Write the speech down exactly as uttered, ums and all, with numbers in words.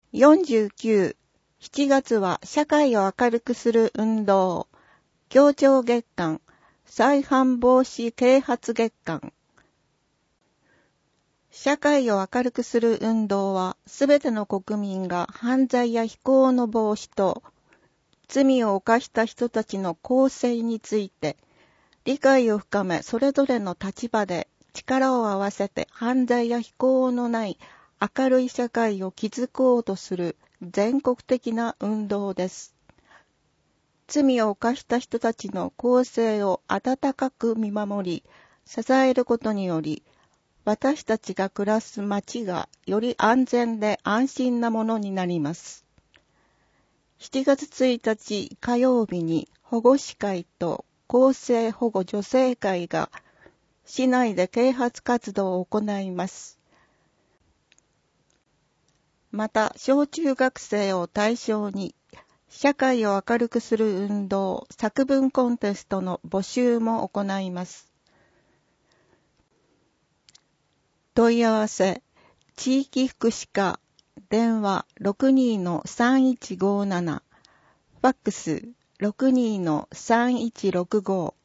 よんじゅうきゅう、しちがつは社会を明るくする運動、協調月間、再犯防止啓発月間。社会を明るくする運動は、すべての国民が犯罪や非行の防止と、罪を犯した人たちの更生について、理解を深め、それぞれの立場で力を合わせて犯罪や非行のない明るい社会を築こうとする全国的な運動です。罪を犯した人たちの更生を温かく見守り、支えることにより、私たちが暮らす街がより安全で安心なものになります。しちがつついたち火曜日に保護司会と更生保護助成会が市内で啓発活動を行います。また、小中学生を対象に社会を明るくする運動作文コンテストの募集も行います。問い合わせ、地域福祉課、電話 ろくにーのさんいちごーなな、ファックス ろくにーのさんいちろくご